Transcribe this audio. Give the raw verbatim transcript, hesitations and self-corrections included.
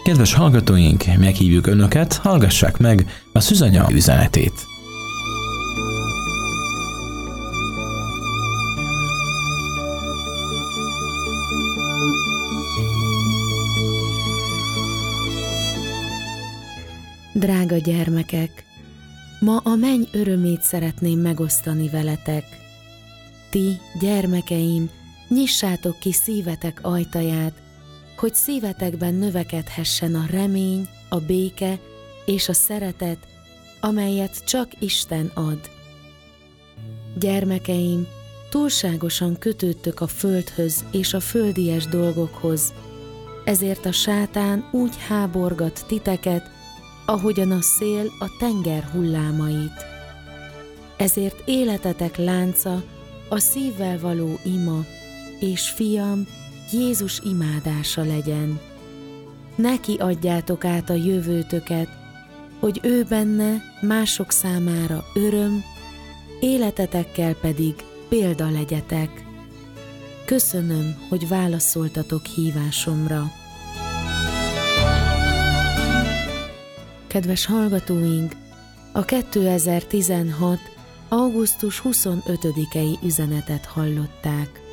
Kedves hallgatóink, meghívjuk Önöket, hallgassák meg a Szűzanya üzenetét. Drága gyermekek, ma a menny örömét szeretném megosztani veletek. Ti, gyermekeim, nyissátok ki szívetek ajtaját, hogy szívetekben növekedhessen a remény, a béke és a szeretet, amelyet csak Isten ad. Gyermekeim, túlságosan kötődtök a földhöz és a földies dolgokhoz, ezért a sátán úgy háborgat titeket, ahogyan a szél a tenger hullámait. Ezért életetek lánca a szívvel való ima, és fiam, Jézus imádása legyen. Neki adjátok át a jövőtöket, hogy ő benne mások számára öröm, életetekkel pedig példa legyetek. Köszönöm, hogy válaszoltatok hívásomra. Kedves hallgatóink, a kétezer-tizenhat. augusztus huszonötödikei üzenetet hallották.